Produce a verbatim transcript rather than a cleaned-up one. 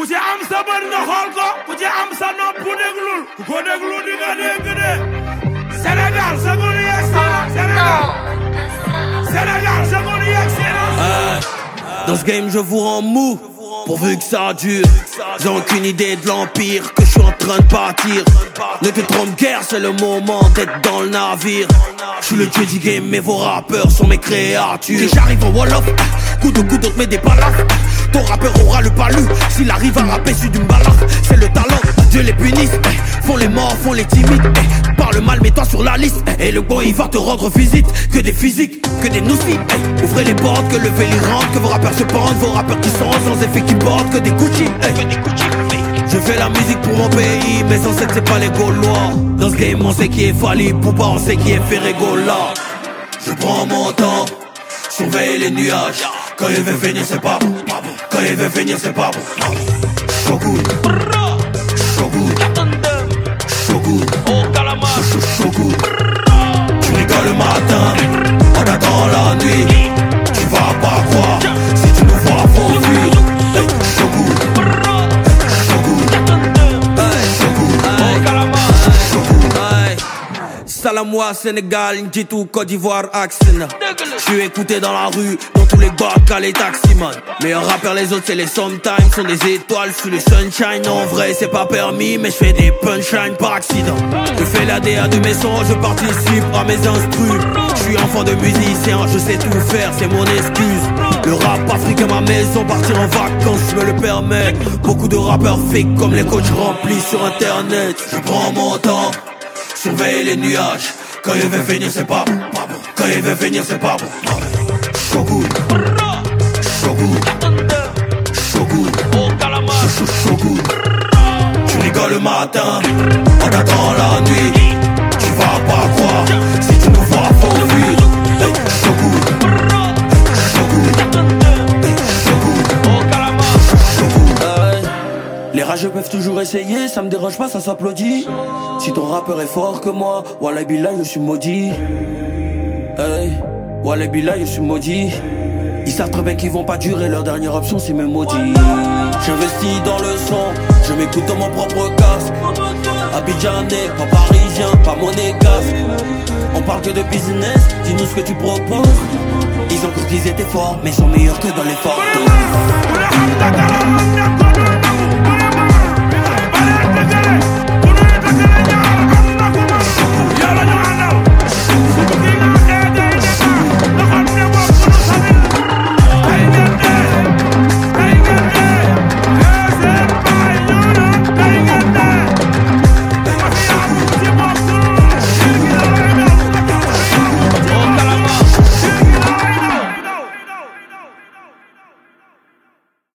ku ci am sa bët nga xool ko ku ci am sa nopp déglul ku ko déglu di nga dégg de Sénégal sa góor yegg si na Sénégal Sénégal sa góor yegg si na. Dans ce game je vous rends mou pourvu que ça dure. J'ai aucune idée de l'empire que je suis en train de bâtir. Ne te trompe guère, c'est le moment d'être dans le navire. Je suis le dieu du game mais vos rappeurs sont mes créatures. Et j'arrive en wall-off, coup de coude on te met des balafres. Ton rappeur aura le palu s'il arrive à rapper sur d'une balafre. C'est le talent, Dieu les punisse. Font les morts, font les timides. Parle mal, mets-toi sur la liste. Et le bon il va te rendre visite. Que des physiques, que des noucis. Ouvrez les portes, que le véli rentre. Que vos rappeurs se pendent, vos rappeurs qui sont sans effet qui portent. Que des Gucci, que des Gucci. Je fais la musique pour mon pays, mais on sait que c'est pas les Gaulois. Dans ce game on sait qui est Fali Poupa, on sait qui est Ferregola. Je prends mon temps, surveille les nuages. Quand il veut venir c'est pas bon. Quand il veut venir c'est pas bon. Shogun, Shogun, Shogun, Shogun. Tu rigoles le matin, on attend la nuit. Tu vas pas croire si tu nous vois faux fuir. Hey, Shogun, Shogun, hey, Shogun, Shogun, hey. Salamoua, Sénégal, N'Djitou, Côte d'Ivoire, Axena. Je suis écouté dans la rue, dans tous les bacs, à les taximans. Meilleurs rappeurs, les autres, c'est les sometimes. Sont des étoiles sous le sunshine. En vrai, c'est pas permis, mais je fais des punchlines par accident. Je fais la D A de mes sons, je participe à mes instrus. Je suis enfant de musicien, je sais tout faire, c'est mon excuse. Le rap africain, ma maison, partir en vacances, je me le permets. Beaucoup de rappeurs fake comme les coachs remplis sur internet. Je prends mon temps, surveille les nuages. Quand il veut venir c'est pas bon. Quand il veut venir c'est pas bon. Shogun, Shogun, Shogun, Shogun. Tu rigoles le matin, on attend la nuit. Tu vas pas croire si tu nous vois faux fuir. Hey, Shogun, Shogun, Shogun, Shogun. Les rageux peuvent toujours essayer, ça me dérange pas, ça s'applaudit. Si ton rappeur est fort que moi, Wallah Billah, je suis maudit. Hey, Wallah Billah, je suis maudit. Ils savent très bien qu'ils vont pas durer, leur dernière option c'est me maudit. J'investis dans le son, je m'écoute dans mon propre casque. Abidjanais, pas parisien, pas monégasque. On parle que de business, dis-nous ce que tu proposes. Ils ont cru qu'ils étaient forts, mais sont meilleurs que dans les forts.